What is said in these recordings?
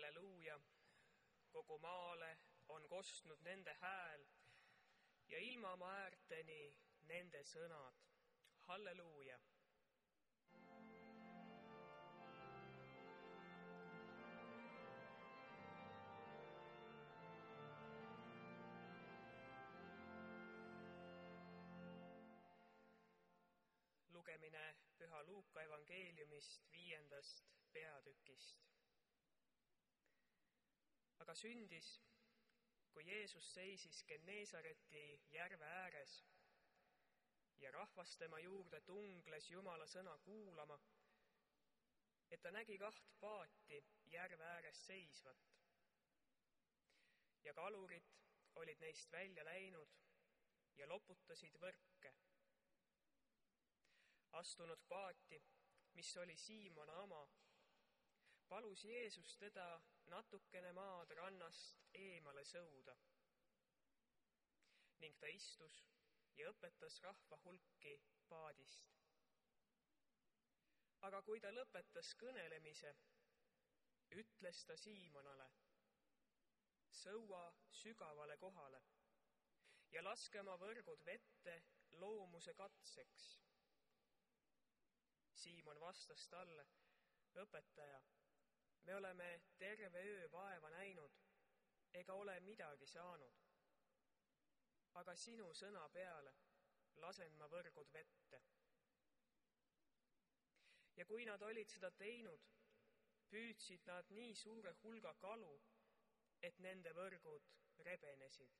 halleluuja, kogu maale on kostnud nende hääl ja ilmamaa äärteni nende sõnad. Halleluuja! Lugemine Püha Luuka evangeeliumist 5. peatükist. Aga sündis, kui Jeesus seisis Genneesareti järve ääres ja rahvas tema juurde tungles Jumala sõna kuulama, et ta nägi 2 paati järve ääres seisvat. Ja kalurid olid neist välja läinud ja loputasid võrke. Astunud paati, mis oli Siimona oma, palus Jeesus teda natukene maad rannast eemale sõuda. Ning ta istus ja õpetas rahva hulki paadist. Aga kui ta lõpetas kõnelemise, ütles ta Siimonale: sõua sügavale kohale ja laske oma võrgud vette loomuse katseks. Siimon vastas talle: õpetaja, me oleme terve öö vaeva näinud ega ole midagi saanud. Aga sinu sõna peale lasen ma võrgud vette. Ja kui nad olid seda teinud, püüdsid nad nii suure hulga kalu, et nende võrgud rebenesid.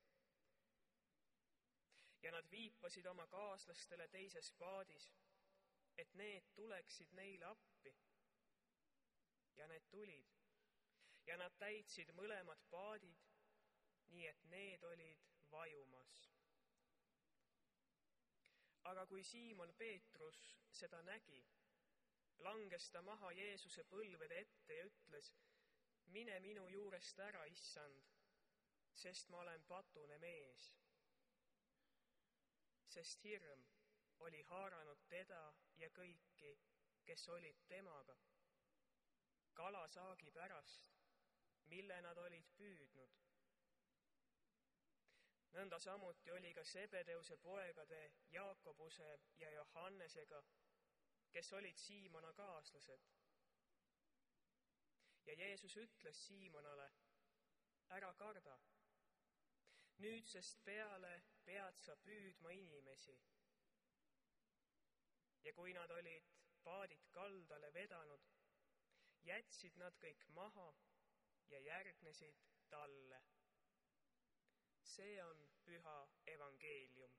Ja nad viipasid oma kaaslastele teises paadis, et need tuleksid neile appi. Ja need tulid. Ja nad täitsid mõlemad paadid, nii et need olid vajumas. Aga kui Siimon Peetrus seda nägi, langes ta maha Jeesuse põlvede ette ja ütles: mine minu juurest ära, issand, sest ma olen patune mees. Sest hirm oli haaranud teda ja kõiki, kes olid temaga, kalasaagi pärast, mille nad olid püüdnud. Nõnda samuti oli ka Sebedeuse poegade Jaakobuse ja Johannesega, kes olid Siimona kaaslased. Ja Jeesus ütles Siimonale: ära karda, nüüdsest peale pead sa püüdma inimesi. Ja kui nad olid paadid kaldale vedanud, jätsid nad kõik maha ja järgnesid talle. See on püha evangeelium.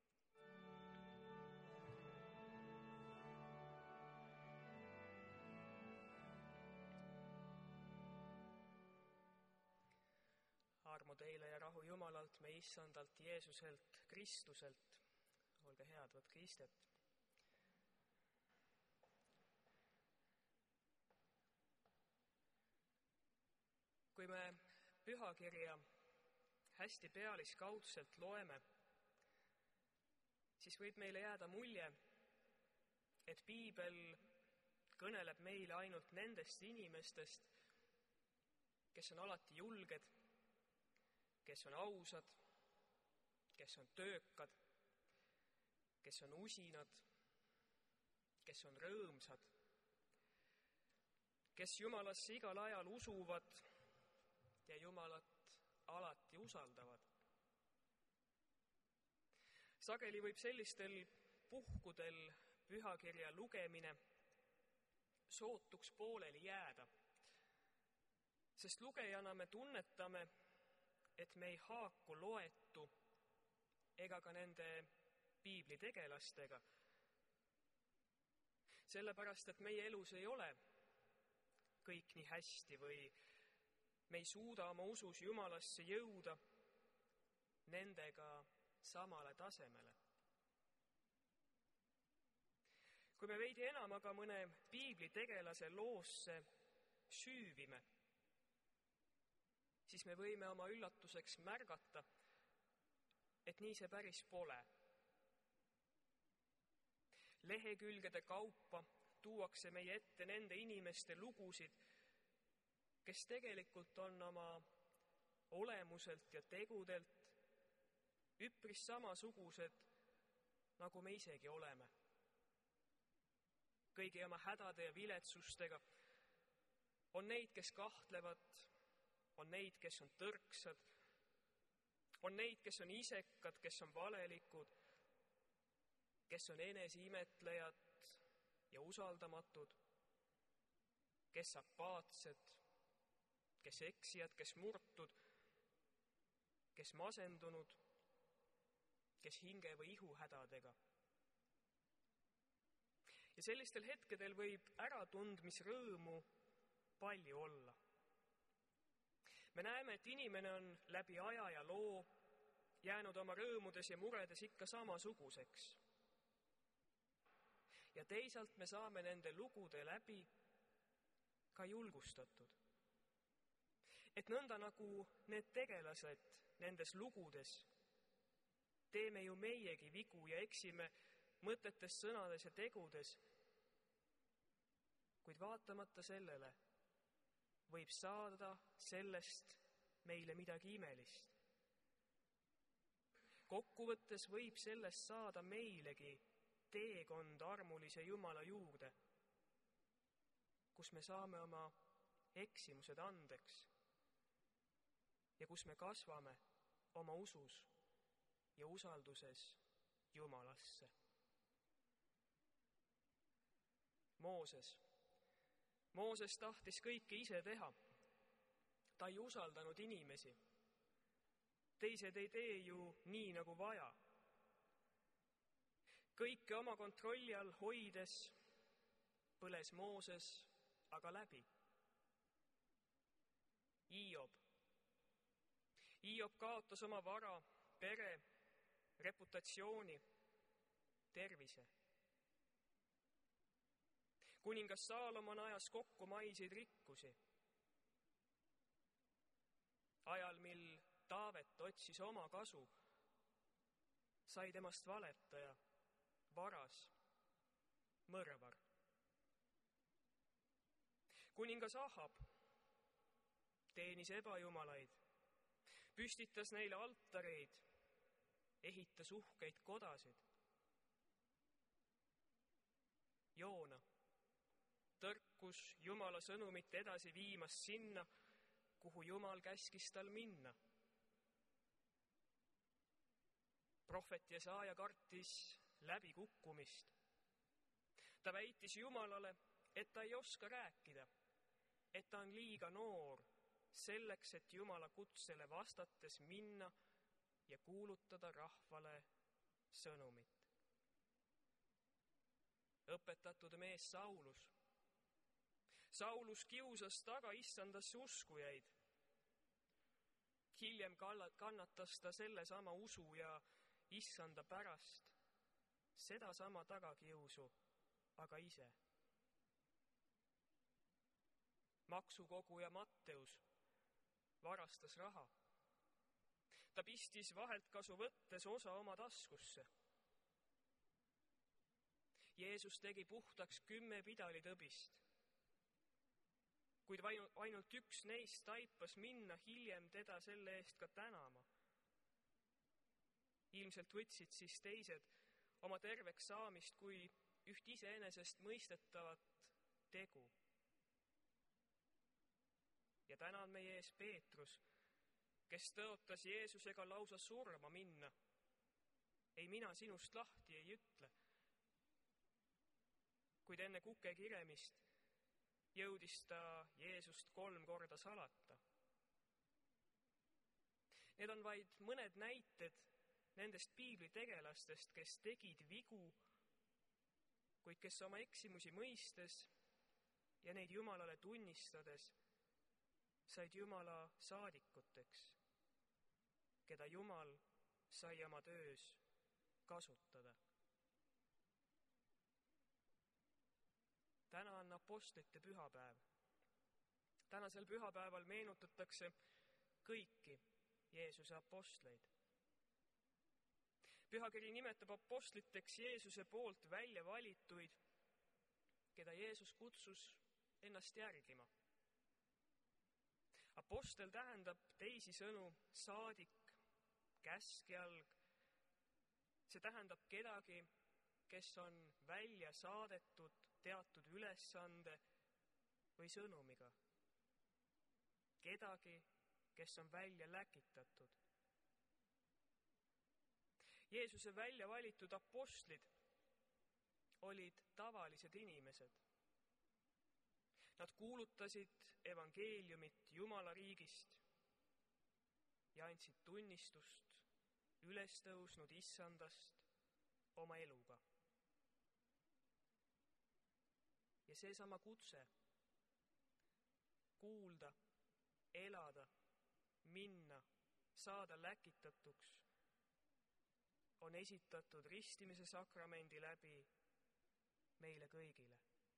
Armu teile ja rahu Jumalalt, me issandalt Jeesuselt Kristuselt. Olge head, võtke istet. Kui me pühakirja hästi pealiskaudselt loeme, siis võib meile jääda mulje, et piibel kõneleb meile ainult nendest inimestest, kes on alati julged, kes on ausad, kes on töökad, kes on usinad, kes on rõõmsad, kes Jumalasse igal ajal usuvad ja Jumalat alati usaldavad. Sageli võib sellistel puhkudel pühakirja lugemine sootuks pooleli jääda, sest lugejana me tunnetame, et me ei haaku loetu ega ka nende piiblitegelastega. Sellepärast, et meie elus ei ole kõik nii hästi või me ei suuda oma usus Jumalasse jõuda nendega samale tasemele. Kui me veidi enam aga mõne piiblitegelase loosse süüvime, siis me võime oma üllatuseks märgata, et nii see päris pole. Lehekülgede kaupa tuuakse meie ette nende inimeste lugusid, kes tegelikult on oma olemuselt ja tegudelt üpris samasugused, nagu me isegi oleme. Kõigi oma hädade ja viletsustega. On neid, kes kahtlevad, on neid, kes on tõrksad, on neid, kes on isekad, kes on valelikud, kes on eneseimetlejad ja usaldamatud, kes apaatsed, kes eksijad, kes murtud, kes masendunud, kes hinge või ihuhädadega. Ja sellistel hetkedel võib äratundmisrõõmu palju olla. Me näeme, et inimene on läbi aja ja loo jäänud oma rõõmudes ja muredes ikka samasuguseks. Ja teisalt me saame nende lugude läbi ka julgustatud. Et nõnda nagu need tegelased nendes lugudes, teeme ju meiegi vigu ja eksime mõtetes, sõnades ja tegudes, kuid vaatamata sellele võib saada sellest meile midagi imelist. Kokkuvõttes võib sellest saada meilegi teekond armulise Jumala juurde, kus me saame oma eksimused andeks ja kus me kasvame oma usus ja usalduses Jumalasse. Mooses tahtis kõike ise teha. Ta ei usaldanud inimesi. Teised ei tee ju nii, nagu vaja. Kõike oma kontrolli all hoides põles Mooses aga läbi. Hiob kaotas oma vara, pere, reputatsiooni, tervise. Kuningas Saalomon ajas kokku maiseid rikkusi. Ajal, mil Taavet otsis oma kasu, sai temast valetaja, varas, mõrvar. Kuningas Ahab teenis ebajumalaid, püstitas neile altareid, ehitas uhkeid kodasid. Joona tõrkus Jumala sõnumit edasi viimas sinna, kuhu Jumal käskis tal minna. Prohvet Jesaja kartis läbikukkumist. Ta väitis Jumalale, et ta ei oska rääkida, et ta on liiga noor selleks, et Jumala kutsele vastates minna ja kuulutada rahvale sõnumit. Õpetatud mees Saulus kiusas taga issandasse uskujaid. Hiljem kannatas ta sellesama usu ja issanda pärast sedasama tagakiusu, aga ise. Maksukoguja Matteus varastas raha. Ta pistis vaheltkasu võttes osa oma taskusse. Jeesus tegi puhtaks 10 pidalitõbist, kuid ainult üks neist taipas minna hiljem teda selle eest ka tänama. Ilmselt võtsid siis teised oma terveks saamist kui üht iseenesest mõistetavat tegu. Ja täna on meie ees Peetrus, kes tõotas Jeesusega lausa surma minna. Ei, mina sinust lahti ei ütle. Kuid enne kuke kiremist jõudis ta Jeesust 3 korda salata. Need on vaid mõned näited nendest piiblitegelastest, kes tegid vigu, kuid kes oma eksimusi mõistes ja neid Jumalale tunnistades said Jumala saadikuteks, keda Jumal sai oma töös kasutada. Täna on apostlite pühapäev. Tänasel pühapäeval meenutatakse kõiki Jeesuse apostleid. Pühakiri nimetab apostliteks Jeesuse poolt välja valituid, keda Jeesus kutsus ennast järgima. Apostel tähendab teisisõnu saadik, käskjalg. See tähendab kedagi, kes on välja saadetud teatud ülesande või sõnumiga. Kedagi, kes on välja läkitatud. Jeesuse välja valitud apostlid olid tavalised inimesed. Nad kuulutasid evangeeliumit Jumala riigist ja andsid tunnistust ülestõusnud issandast oma eluga. Ja seesama kutse kuulda, elada, minna, saada läkitatuks on esitatud ristimise sakramendi läbi meile kõigile.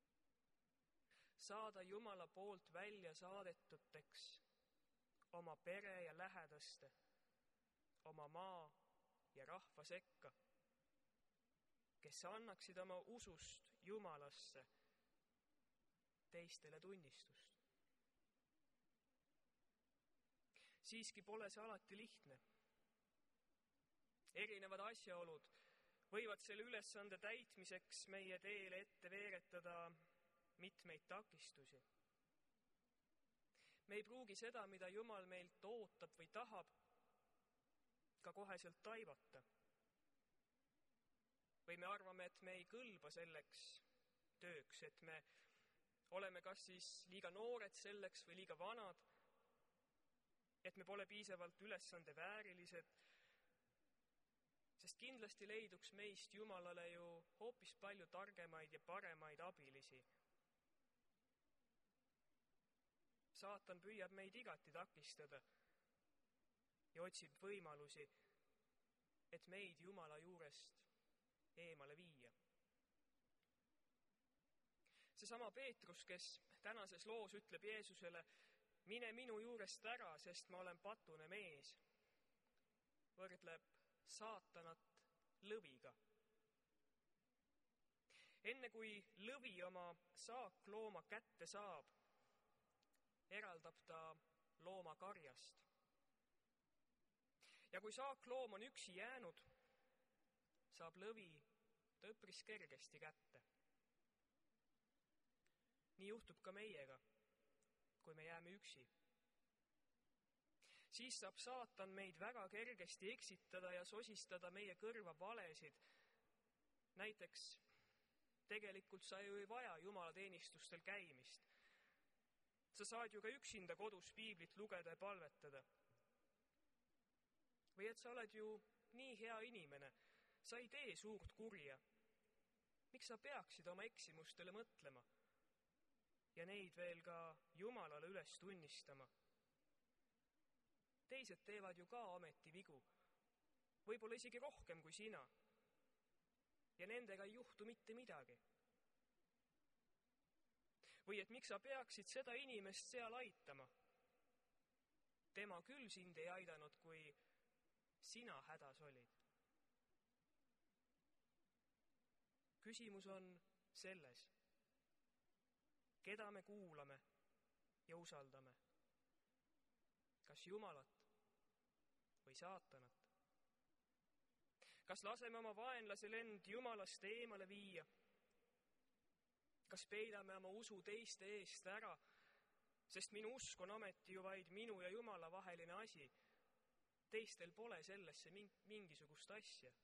Saada Jumala poolt välja saadetuteks oma pere ja lähedaste, oma maa ja rahva sekka, kes annaksid oma usust Jumalasse teistele tunnistust. Siiski pole see alati lihtne. Erinevad asjaolud võivad selle ülesande täitmiseks meie teele ette veeretada mitmeid takistusi. Me ei pruugi seda, mida Jumal meilt ootab või tahab, ka koheselt taibata. Või me arvame, et me ei kõlba selleks tööks, et me oleme kas siis liiga noored selleks või liiga vanad, et me pole piisavalt ülesande väärilised, sest kindlasti leiduks meist Jumalale ju hoopis palju targemaid ja paremaid abilisi. Saatan püüab meid igati takistada ja otsib võimalusi, et meid Jumala juurest eemale viia. Seesama Peetrus, kes tänases loos ütleb Jeesusele, mine minu juurest ära, sest ma olen patune mees, võrdleb saatanat lõviga. Enne kui lõvi oma saaklooma kätte saab, eraldab ta looma karjast. Ja kui saakloom on üksi jäänud, saab lõvi ta üpris kergesti kätte. Nii juhtub ka meiega, kui me jääme üksi. Siis saab saatan meid väga kergesti eksitada ja sosistada meie kõrva valesid. Näiteks, tegelikult sa ju ei vaja jumalateenistustel käimist. Sa saad ju ka üksinda kodus piiblit lugeda ja palvetada. Või et sa oled ju nii hea inimene, sa ei tee suurt kurja. Miks sa peaksid oma eksimustele mõtlema ja neid veel ka Jumalale üles tunnistama? Teised teevad ju ka ameti vigu, võib-olla isegi rohkem kui sina. Ja nendega ei juhtu mitte midagi. Või et miks sa peaksid seda inimest seal aitama? Tema küll sind ei aidanud, kui sina hädas olid. Küsimus on selles, keda me kuulame ja usaldame. Kas Jumalat või saatanat? Kas laseme oma vaenlasel end Jumalast eemale viia? Kas peidame oma usu teiste eest ära, sest minu usk on ameti ju vaid minu ja Jumala vaheline asi. Teistel pole sellesse mingisugust asja.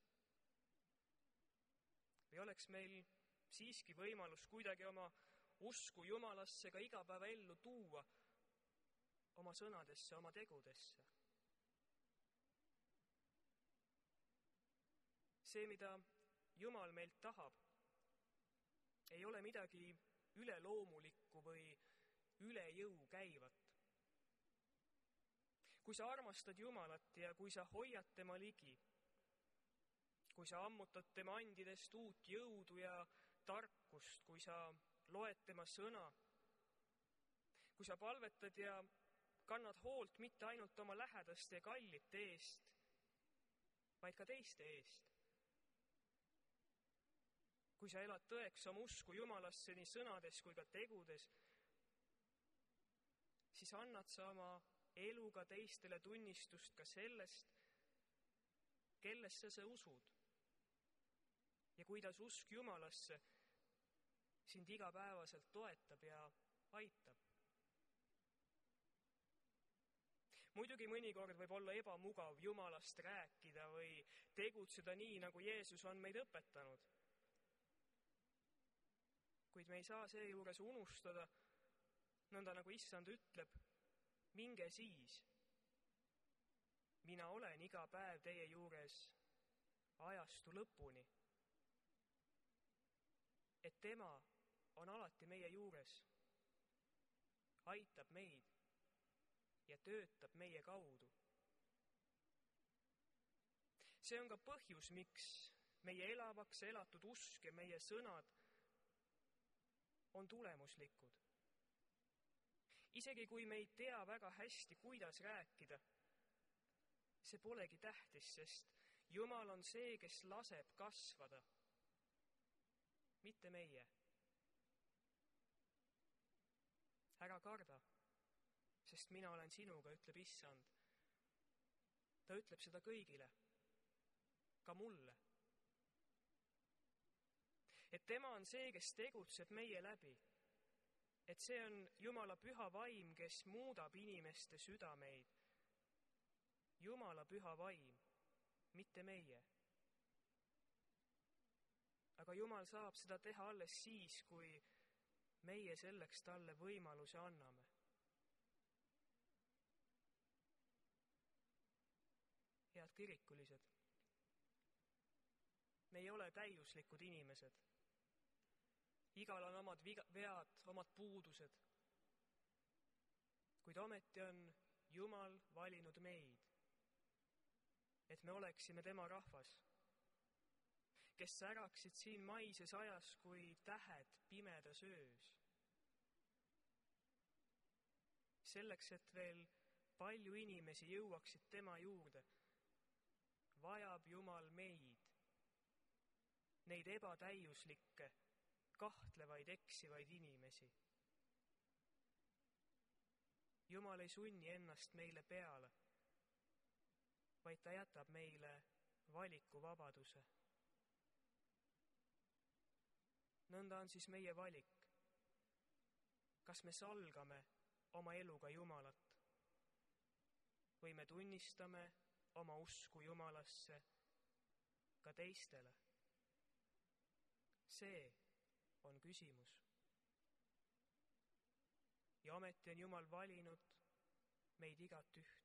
Või oleks meil siiski võimalus kuidagi oma usku Jumalasse ka igapäevaellu tuua, oma sõnadesse, oma tegudesse? See, mida Jumal meilt tahab, ei ole midagi üleloomulikku või üle jõu käivat. Kui sa armastad Jumalat ja kui sa hoiad tema ligi, kui sa ammutad tema andidest uut jõudu ja tarkust, kui sa loed tema sõna, kui sa palvetad ja kannad hoolt mitte ainult oma lähedaste ja kallite eest, vaid ka teiste eest. Kui sa elad tõeks oma usku Jumalasse nii sõnades kui ka tegudes, siis annad sa oma eluga teistele tunnistust ka sellest, kellesse sa usud ja kuidas usk Jumalasse sind igapäevaselt toetab ja aitab. Muidugi mõnikord võib olla ebamugav Jumalast rääkida või tegutseda nii, nagu Jeesus on meid õpetanud. Kuid me ei saa seejuures unustada, nõnda nagu Issand ütleb, minge siis. Mina olen iga päev teie juures ajastu lõpuni. Et tema on alati meie juures, aitab meid ja töötab meie kaudu. See on ka põhjus, miks meie elavaks elatud usk ja meie sõnad on tulemuslikud. Isegi kui me ei tea väga hästi, kuidas rääkida, see polegi tähtis, sest Jumal on see, kes laseb kasvada, mitte meie. Ära karda, sest mina olen sinuga, ütleb Issand. Ta ütleb seda kõigile, ka mulle. Et tema on see, kes tegutseb meie läbi. Et see on Jumala püha vaim, kes muudab inimeste südameid. Jumala püha vaim, mitte meie. Aga Jumal saab seda teha alles siis, kui meie selleks talle võimaluse anname. Head kirikulised, me ei ole täiuslikud inimesed. Igal on omad vead, omad puudused. Kuid ometi on Jumal valinud meid, et me oleksime tema rahvas, kes säraksid siin maises ajas kui tähed pimedas öös. Selleks, et veel palju inimesi jõuaksid tema juurde, vajab Jumal meid, neid ebatäiuslikke, kahtlevaid, eksivaid inimesi. Jumal ei sunni ennast meile peale, vaid ta jätab meile valikuvabaduse. Nõnda on siis meie valik. Kas me salgame oma eluga Jumalat või me tunnistame oma usku Jumalasse ka teistele? See on küsimus. Ja ometi on Jumal valinud meid igat üht.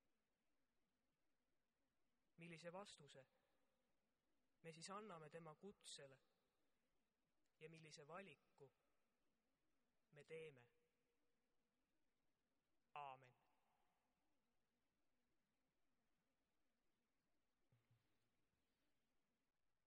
Millise vastuse me siis anname tema kutsele ja millise valiku me teeme? Aamen.